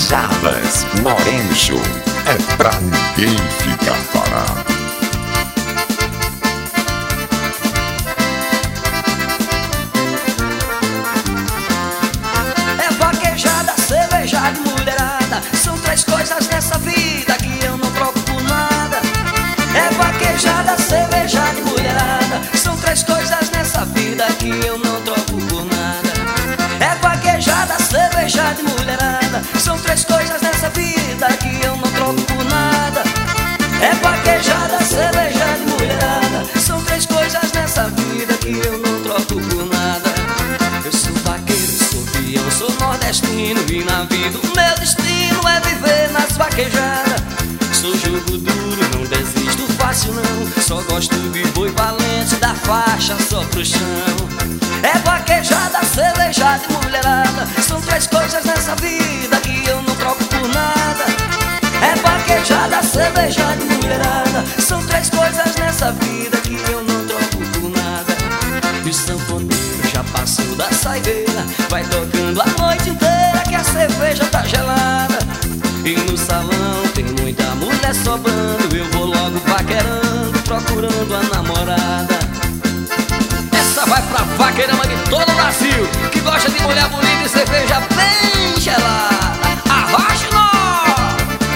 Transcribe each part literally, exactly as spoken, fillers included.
Vaquejadas Moreno Show é pra ninguém ficar parado. É vaquejada, cervejada e mulherada, são três coisas nessa vida que eu não troco por nada. É vaquejada, cervejada e mulherada, são três coisas nessa vida que eu não troco por nada. É vaquejada, cervejada e mulherada, são três coisas nessa vida que eu não troco por nada. É vaquejada, cervejada e mulherada, são três coisas nessa vida que eu não troco por nada. Eu sou vaqueiro, sou peão, sou nordestino e na vida o meu destino é viver nas vaquejadas. Sou jogo duro, não desisto fácil não, só gosto de boi valente, da faixa só pro chão. É vaquejada, cervejada e mulherada, são três coisas nessa vida que eu não troco por nada. É vaquejada, cervejada e mulherada, são três coisas nessa vida que eu não troco por nada. E o sanfoneiro já passou da saideira, vai tocando a noite inteira que a cerveja tá gelada. E no salão tem muita mulher sobrando, eu vou logo paquerando, procurando a namorada. Essa vai pra vaqueirama de todo o Brasil, que gosta de mulher bonita e cerveja bem gelada. Arrocha nós!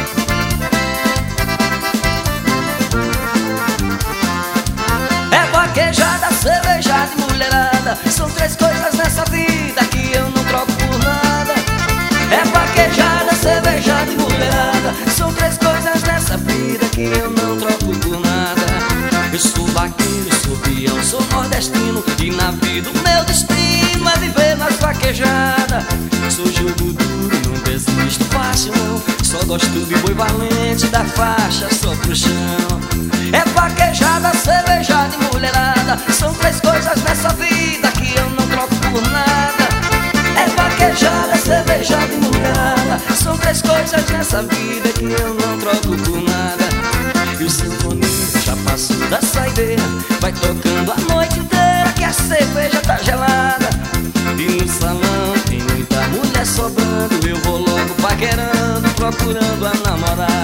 É vaquejada, cervejada e mulherada, são três coisas nessa vida que eu não troco por nada. É vaquejada, cervejada e mulherada, são três coisas nessa vida que eu não troco por nada. Eu sou vaqueiro, sou peão, sou nordestino e na vida o meu destino é viver nas vaquejadas. Sou jogo duro, não desisto fácil não, só gosto de boi valente, da faixa só pro chão. É vaquejada, cervejada e mulherada, são três coisas nessa vida que eu não troco por nada. É vaquejada, cervejada e mulherada, são três coisas nessa vida que eu não troco por nada. E o sanfoneiro já passou da saideira, vai tocando a noite inteira que a cerveja tá gelada. E no salão tem muita mulher sobrando, eu vou logo paquerando, procurando a namorada.